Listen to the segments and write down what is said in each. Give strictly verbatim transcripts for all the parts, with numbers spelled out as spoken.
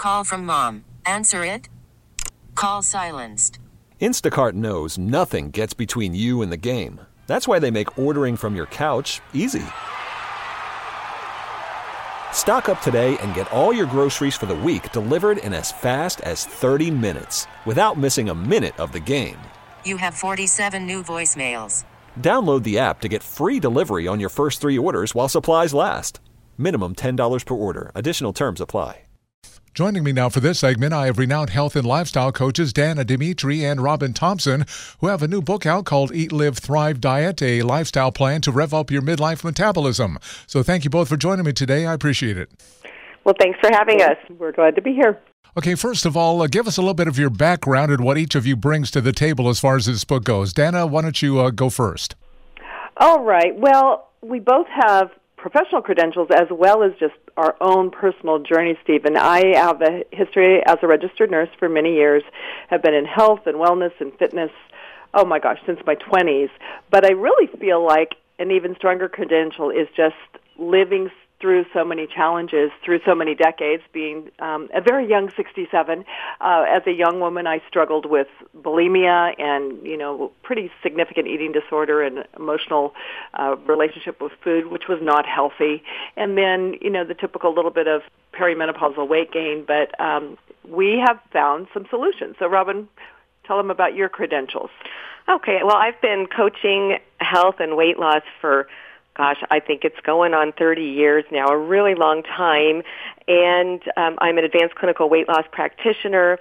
Call from mom. Answer it. Call silenced. Instacart knows nothing gets between you and the game. That's why they make ordering from your couch easy. Stock up today and get all your groceries for the week delivered in as fast as thirty minutes without missing a minute of the game. You have forty-seven new voicemails. Download the app to get free delivery on your first three orders while supplies last. Minimum ten dollars per order. Additional terms apply. Joining me now for this segment, I have renowned health and lifestyle coaches Dana Dimitri and Robin Thompson, who have a new book out called Eat, Live, Thrive Diet, a lifestyle plan to rev up your midlife metabolism. So thank you both for joining me today. I appreciate it. Well, thanks for having us. We're glad to be here. Okay, first of all, uh, give us a little bit of your background and what each of you brings to the table as far as this book goes. Dana, why don't you uh, go first? All right. Well, we both have professional credentials as well as just our own personal journey, Stephen. I have a history as a registered nurse for many years, have been in health and wellness and fitness, oh my gosh, since my twenties. But I really feel like an even stronger credential is just living through so many challenges, through so many decades, being um, a very young sixty-seven. Uh, as a young woman, I struggled with bulimia and, you know, pretty significant eating disorder and emotional uh, relationship with food, which was not healthy. And then, you know, the typical little bit of perimenopausal weight gain. But um, we have found some solutions. So, Robin, tell them about your credentials. Okay. Well, I've been coaching health and weight loss for Gosh, I think it's going on thirty years now, a really long time. And um, I'm an advanced clinical weight loss practitioner.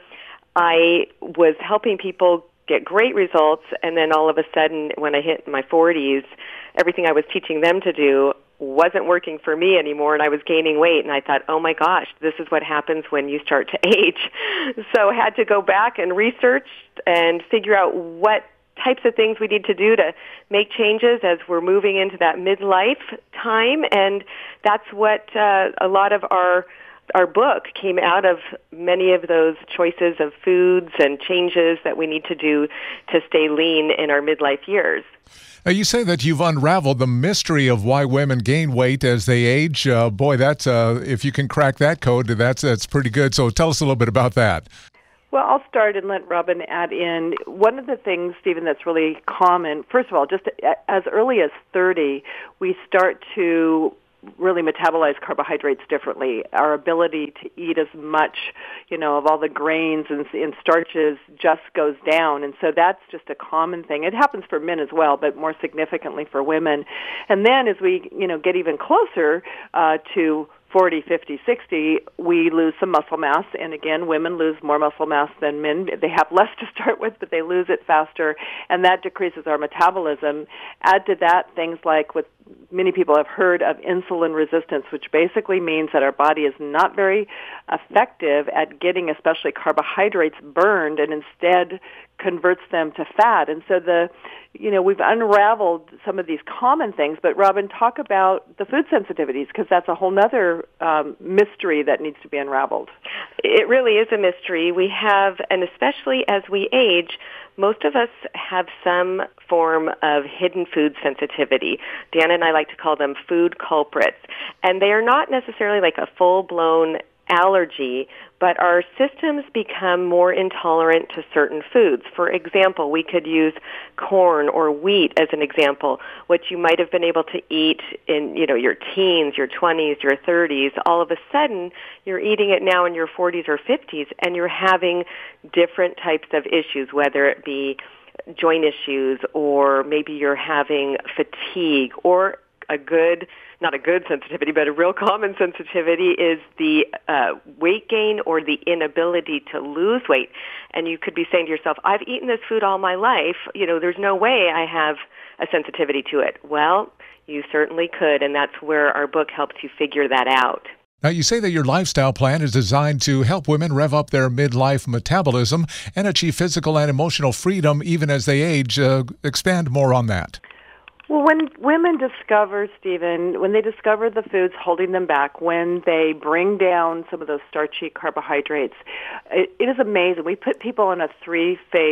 I was helping people get great results, and then all of a sudden, when I hit my forties, everything I was teaching them to do wasn't working for me anymore, and I was gaining weight. And I thought, oh my gosh, this is what happens when you start to age. So I had to go back and research and figure out what types of things we need to do to make changes as we're moving into that midlife time, and that's what uh, a lot of our our book came out of, many of those choices of foods and changes that we need to do to stay lean in our midlife years. Now, you say that you've unraveled the mystery of why women gain weight as they age. Uh, boy, that's uh, if you can crack that code, that's that's pretty good. So tell us a little bit about that. Well, I'll start and let Robin add in. One of the things, Stephen, that's really common, first of all, just as early as thirty, we start to really metabolize carbohydrates differently. Our ability to eat as much, you know, of all the grains and, and starches just goes down. And so that's just a common thing. It happens for men as well, but more significantly for women. And then as we, you know, get even closer uh, to forty, fifty, sixty, we lose some muscle mass. And again, women lose more muscle mass than men. They have less to start with, but they lose it faster, and that decreases our metabolism. Add to that things like what many people have heard of insulin resistance, which basically means that our body is not very effective at getting especially carbohydrates burned, and instead converts them to fat. And so the, you know, we've unraveled some of these common things, but Robin, talk about the food sensitivities, because that's a whole nother um, mystery that needs to be unraveled. It really is a mystery. We have, and especially as we age, most of us have some form of hidden food sensitivity. Dan and I like to call them food culprits. And they are not necessarily like a full-blown allergy, but our systems become more intolerant to certain foods. For example, we could use corn or wheat as an example, which you might have been able to eat in, you know, your teens, your twenties, your thirties. All of a sudden, you're eating it now in your forties or fifties, and you're having different types of issues, whether it be joint issues, or maybe you're having fatigue, or a good, not a good sensitivity, but a real common sensitivity is the uh, weight gain or the inability to lose weight. And you could be saying to yourself, I've eaten this food all my life. You know, there's no way I have a sensitivity to it. Well, you certainly could, and that's where our book helps you figure that out. Now, you say that your lifestyle plan is designed to help women rev up their midlife metabolism and achieve physical and emotional freedom even as they age. Uh, expand more on that. Well, when women discover, Stephen, when they discover the foods holding them back, when they bring down some of those starchy carbohydrates, it, it is amazing. We put people on a three-phase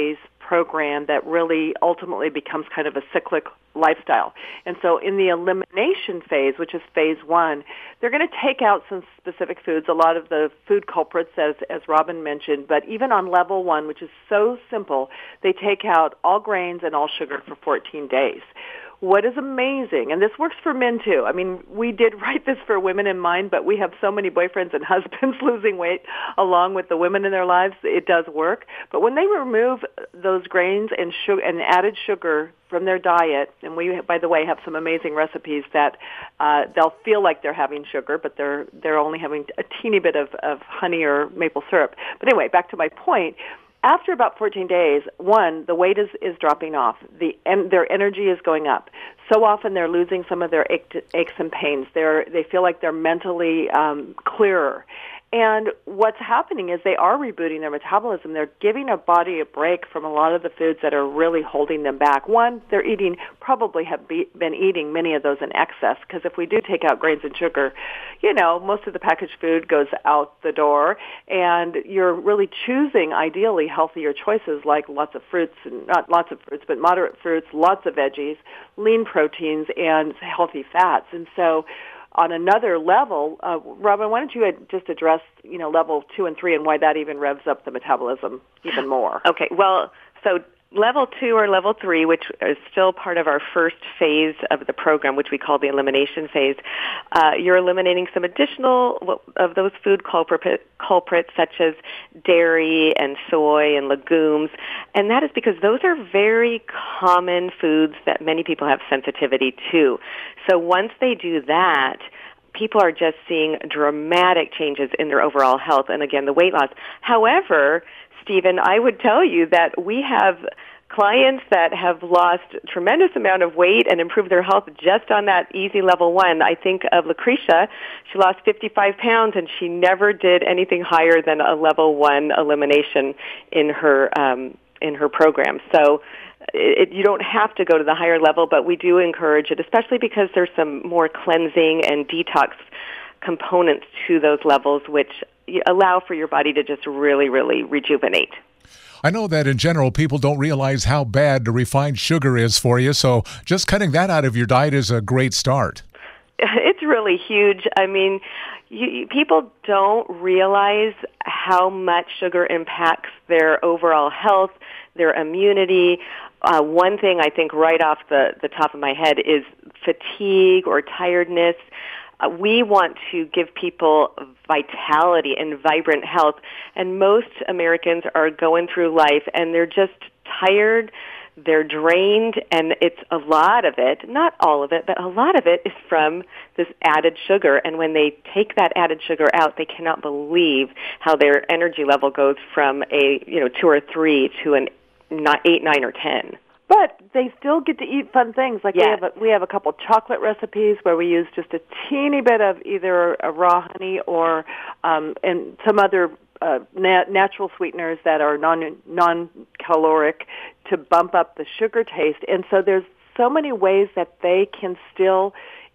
program that really ultimately becomes kind of a cyclic lifestyle. And so in the elimination phase, which is phase one, they're going to take out some specific foods, a lot of the food culprits, as, as Robin mentioned, but even on level one, which is so simple, they take out all grains and all sugar for fourteen days. What is amazing, and this works for men too. I mean, we did write this for women in mind, but we have so many boyfriends and husbands losing weight along with the women in their lives. It does work. But when they remove those grains and sugar and added sugar from their diet, and we, by the way, have some amazing recipes that uh, they'll feel like they're having sugar, but they're they're only having a teeny bit of, of honey or maple syrup. But anyway, back to my point. After about fourteen days, one, the weight is, is dropping off. The and their energy is going up. So often they're losing some of their ache, aches and pains. They're, they feel like they're mentally um, clearer. And what's happening is they are rebooting their metabolism. They're giving a body a break from a lot of the foods that are really holding them back. One, they're eating, probably have be, been eating many of those in excess, because if we do take out grains and sugar, you know, most of the packaged food goes out the door, and you're really choosing, ideally, healthier choices like lots of fruits, and not lots of fruits, but moderate fruits, lots of veggies, lean proteins, and healthy fats. And so on another level, uh, Robin, why don't you just address, you know, level two and three and why that even revs up the metabolism even more? Okay, well, so level two or level three, which is still part of our first phase of the program, which we call the elimination phase, uh, you're eliminating some additional of those food culprit, culprits such as dairy and soy and legumes, and that is because those are very common foods that many people have sensitivity to. So once they do that, people are just seeing dramatic changes in their overall health and, again, the weight loss. However, Stephen, I would tell you that we have clients that have lost tremendous amount of weight and improved their health just on that easy level one. I think of Lucretia. She lost fifty-five pounds, and she never did anything higher than a level one elimination in her um, in her program. So it, you don't have to go to the higher level, but we do encourage it, especially because there's some more cleansing and detox components to those levels, which allow for your body to just really, really rejuvenate. I know that in general, people don't realize how bad the refined sugar is for you, so just cutting that out of your diet is a great start. It's really huge. I mean, you, you, people don't realize how much sugar impacts their overall health, their immunity. Uh, one thing I think right off the, the top of my head is fatigue or tiredness. Uh, we want to give people vitality and vibrant health, and most Americans are going through life and they're just tired, they're drained, and it's a lot of it, not all of it, but a lot of it is from this added sugar. And when they take that added sugar out, they cannot believe how their energy level goes from a, you know, two or three to an eight, nine, or ten. But they still get to eat fun things. Like yeah. we have a, we have a couple chocolate recipes where we use just a teeny bit of either a raw honey or um, and some other uh, nat- natural sweeteners that are non non-caloric to bump up the sugar taste. And so there's so many ways that they can still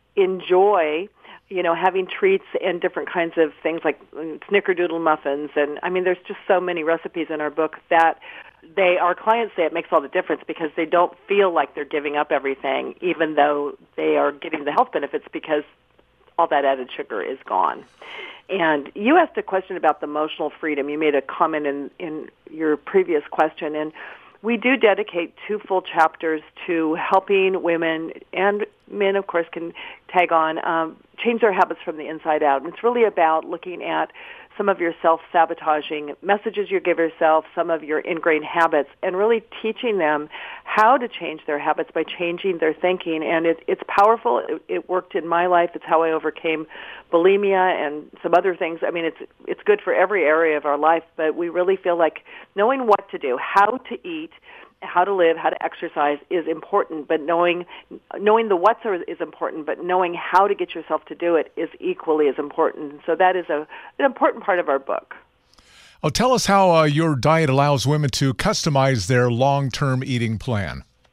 enjoy, you know, having treats and different kinds of things like snickerdoodle muffins. And I mean, there's just so many recipes in our book that they, our clients say it makes all the difference because they don't feel like they're giving up everything, even though they are getting the health benefits because all that added sugar is gone. And you asked a question about the emotional freedom. You made a comment in, in your previous question, and we do dedicate two full chapters to helping women, and men, of course, can tag on, um, change their habits from the inside out. And it's really about looking at some of your self-sabotaging messages you give yourself, some of your ingrained habits, and really teaching them how to change their habits by changing their thinking. And it, it's powerful. It, it worked in my life. It's how I overcame bulimia and some other things. I mean, it's it's good for every area of our life, but we really feel like knowing what to do, how to eat, how to live, how to exercise is important, but knowing knowing the what's are, is important, but knowing how to get yourself to do it is equally as important. So that is a, an important part of our book. Oh, tell us how uh, your diet allows women to customize their long-term eating plan.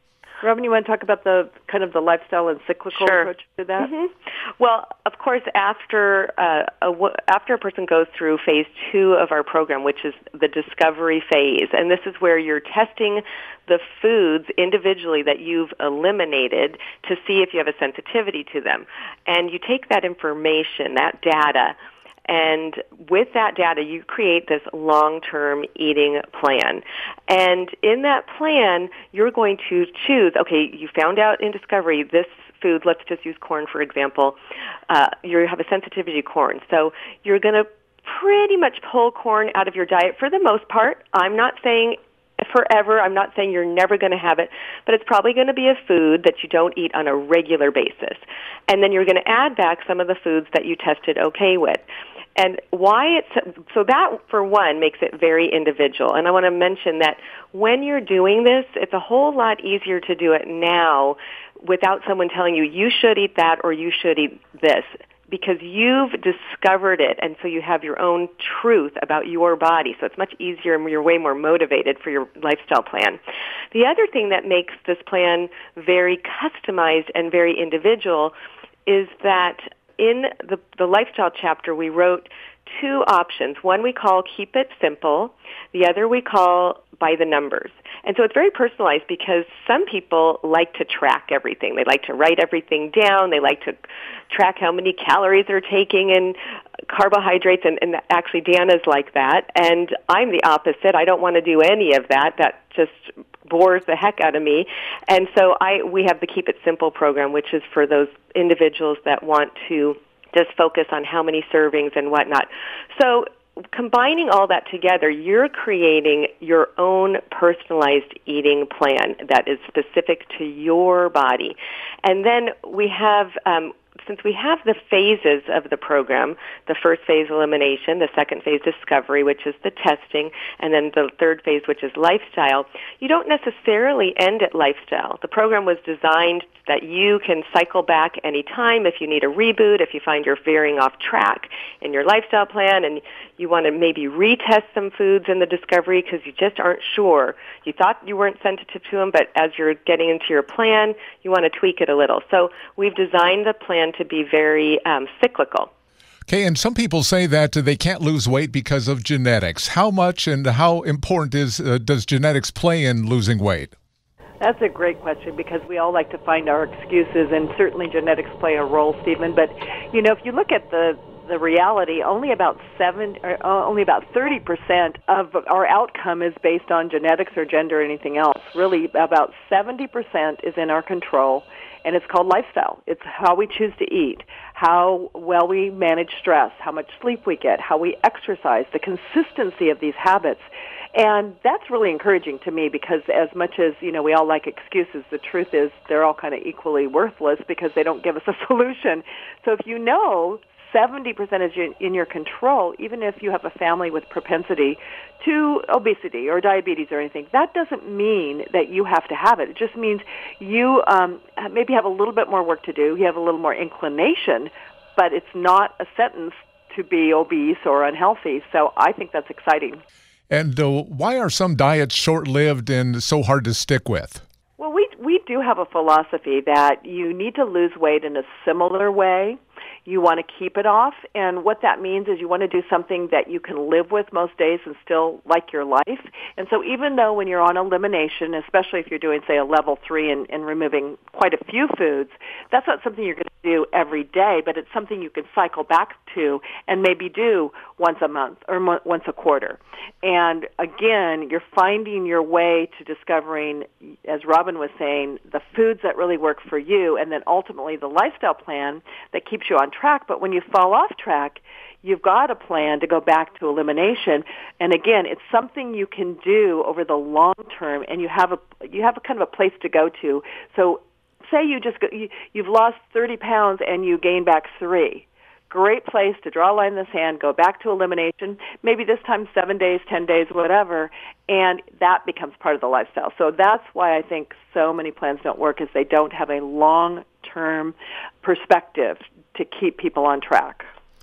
Robin, you want to talk about the kind of the lifestyle and cyclical Sure. approach to that? Mm-hmm. Well, of course, after uh, a, after a person goes through phase two of our program, which is the discovery phase, and this is where you're testing the foods individually that you've eliminated to see if you have a sensitivity to them. And you take that information, that data, and with that data, you create this long-term eating plan. And in that plan, you're going to choose, okay, you found out in discovery this food, let's just use corn for example, uh, you have a sensitivity to corn. So you're going to pretty much pull corn out of your diet for the most part. I'm not saying forever. I'm not saying you're never going to have it, but it's probably going to be a food that you don't eat on a regular basis. And then you're going to add back some of the foods that you tested okay with. And why it's, so that for one makes it very individual. And I want to mention that when you're doing this, it's a whole lot easier to do it now without someone telling you, you should eat that or you should eat this, because you've discovered it, and so you have your own truth about your body. So it's much easier and you're way more motivated for your lifestyle plan. The other thing that makes this plan very customized and very individual is that in the, the lifestyle chapter, we wrote two options. One we call Keep It Simple. The other we call By the Numbers. And so it's very personalized because some people like to track everything. They like to write everything down. They like to track how many calories they're taking and carbohydrates. And, and actually, Deanna's like that. And I'm the opposite. I don't want to do any of that. That just bores the heck out of me. And so I we have the Keep It Simple program, which is for those individuals that want to just focus on how many servings and whatnot. So combining all that together, you're creating your own personalized eating plan that is specific to your body. And then we have, um, since we have the phases of the program, the first phase, elimination, the second phase, discovery, which is the testing, and then the third phase, which is lifestyle, you don't necessarily end at lifestyle. The program was designed that you can cycle back any time if you need a reboot, if you find you're veering off track in your lifestyle plan and you want to maybe retest some foods in the discovery because you just aren't sure. You thought you weren't sensitive to them, but as you're getting into your plan, you want to tweak it a little. So we've designed the plan to be very um, cyclical. Okay, and some people say that they can't lose weight because of genetics. How much and how important is uh, does genetics play in losing weight? That's a great question because we all like to find our excuses, and certainly genetics play a role, Stephen. But, you know, if you look at the the reality, only about seven, or only about thirty percent of our outcome is based on genetics or gender or anything else. Really, about seventy percent is in our control, and it's called lifestyle. It's how we choose to eat, how well we manage stress, how much sleep we get, how we exercise, the consistency of these habits. And that's really encouraging to me because as much as, you know, we all like excuses, the truth is they're all kind of equally worthless because they don't give us a solution. So if you know seventy percent is in your control, even if you have a family with propensity to obesity or diabetes or anything, that doesn't mean that you have to have it. It just means you um, maybe have a little bit more work to do. You have a little more inclination, but it's not a sentence to be obese or unhealthy. So I think that's exciting. And uh, why are some diets short-lived and so hard to stick with? Well, we we do have a philosophy that you need to lose weight in a similar way. You want to keep it off, and what that means is you want to do something that you can live with most days and still like your life. And so even though when you're on elimination, especially if you're doing, say, a level three and, and removing quite a few foods, that's not something you're going to do every day, but it's something you can cycle back to and maybe do once a month or mo- once a quarter. And again, you're finding your way to discovering, as Robin was saying, the foods that really work for you, and then ultimately the lifestyle plan that keeps you on track. But when you fall off track, you've got a plan to go back to elimination. And again, it's something you can do over the long term, and you have a you have a kind of a place to go to. So say you just go, you, you've lost thirty pounds and you gain back three. Great place to draw a line in the sand, go back to elimination, maybe this time seven days, ten days, whatever, and that becomes part of the lifestyle. So that's why I think so many plans don't work, is they don't have a long-term perspective to keep people on track.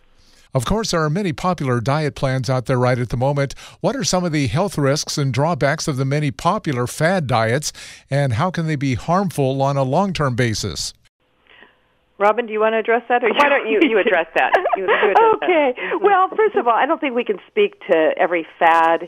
Of course, there are many popular diet plans out there right at the moment. What are some of the health risks and drawbacks of the many popular fad diets, and how can they be harmful on a long-term basis? Robin, do you want to address that? Or Why don't you, you address that? You, you address okay. That. Well, first of all, I don't think we can speak to every fad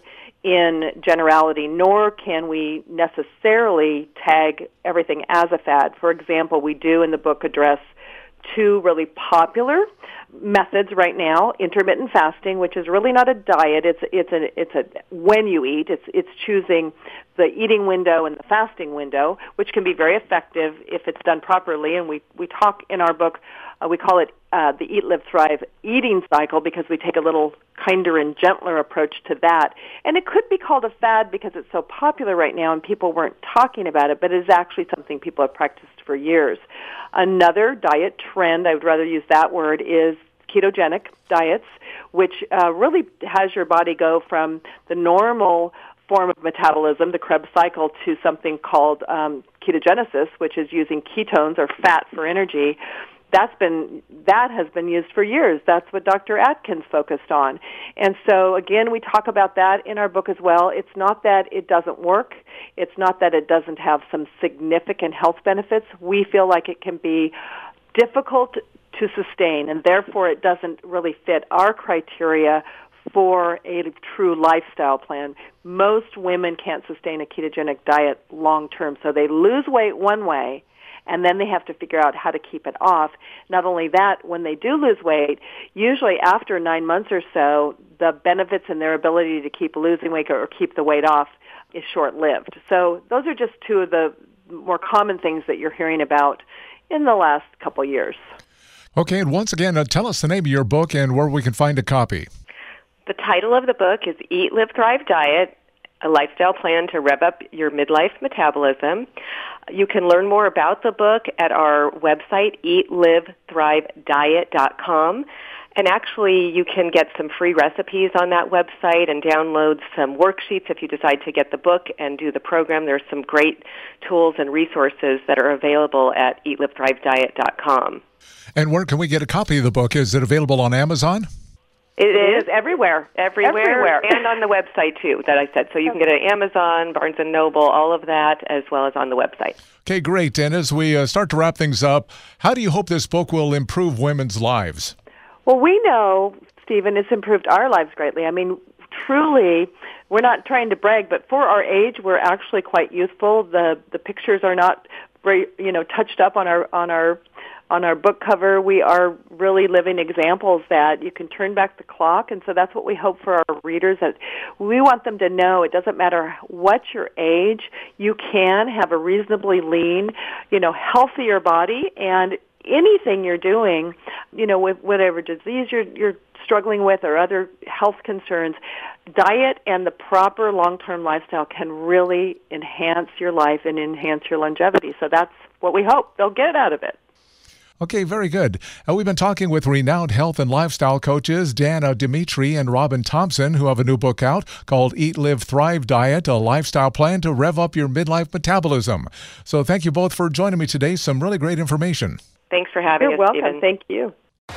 in generality, nor can we necessarily tag everything as a fad. For example, we do in the book address two really popular methods right now: intermittent fasting, which is really not a diet. It's it's a it's a when you eat. It's it's choosing the eating window and the fasting window, which can be very effective if it's done properly. And we we talk in our book. Uh, we call it uh, the Eat, Live, Thrive eating cycle because we take a little kinder and gentler approach to that. And it could be called a fad because it's so popular right now and people weren't talking about it, but it is actually something people have practiced for years. Another diet trend, I would rather use that word, is ketogenic diets, which uh, really has your body go from the normal form of metabolism, the Krebs cycle, to something called um, ketogenesis, which is using ketones or fat for energy. That's been that has been used for years. That's what Doctor Atkins focused on. And so, again, we talk about that in our book as well. It's not that it doesn't work. It's not that it doesn't have some significant health benefits. We feel like it can be difficult to sustain, and therefore it doesn't really fit our criteria for a true lifestyle plan. Most women can't sustain a ketogenic diet long term, so they lose weight one way, and then they have to figure out how to keep it off. Not only that, when they do lose weight, usually after nine months or so, the benefits and their ability to keep losing weight or keep the weight off is short-lived. So those are just two of the more common things that you're hearing about in the last couple years. Okay, and once again, uh, tell us the name of your book and where we can find a copy. The title of the book is Eat, Live, Thrive Diet, a lifestyle plan to rev up your midlife metabolism. You can learn more about the book at our website, eat live thrive diet dot com. And actually, you can get some free recipes on that website and download some worksheets if you decide to get the book and do the program. There's some great tools and resources that are available at eat live thrive diet dot com. And where can we get a copy of the book? Is it available on Amazon? It is everywhere. Everywhere, everywhere. And on the website, too, that I said. So you can get it at Amazon, Barnes and Noble, all of that, as well as on the website. Okay, great. And as we uh, start to wrap things up, how do you hope this book will improve women's lives? Well, we know, Stephen, it's improved our lives greatly. I mean, truly, we're not trying to brag, but for our age, we're actually quite youthful. The the pictures are not very, you know, touched up on our on our on our book cover. We are really living examples that you can turn back the clock, and so that's what we hope for our readers. That we want them to know it doesn't matter what your age, you can have a reasonably lean, you know, healthier body, and anything you're doing, you know, with whatever disease you're you're struggling with or other health concerns, diet and the proper long-term lifestyle can really enhance your life and enhance your longevity. So that's what we hope they'll get out of it. Okay, very good. Uh, we've been talking with renowned health and lifestyle coaches Dana Dimitri and Robin Thompson, who have a new book out called Eat, Live, Thrive Diet, a lifestyle plan to rev up your midlife metabolism. So thank you both for joining me today. Some really great information. Thanks for having You're us, welcome. Stephen. Thank you.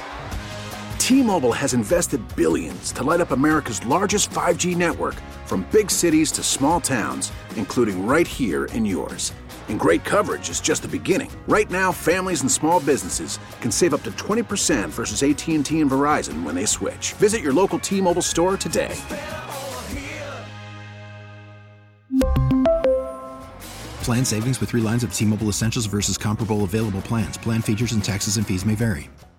T-Mobile has invested billions to light up America's largest five G network, from big cities to small towns, including right here in yours. And great coverage is just the beginning. Right now, families and small businesses can save up to twenty percent versus A T and T and Verizon when they switch. Visit your local T-Mobile store today. Plan savings with three lines of T-Mobile Essentials versus comparable available plans. Plan features and taxes and fees may vary.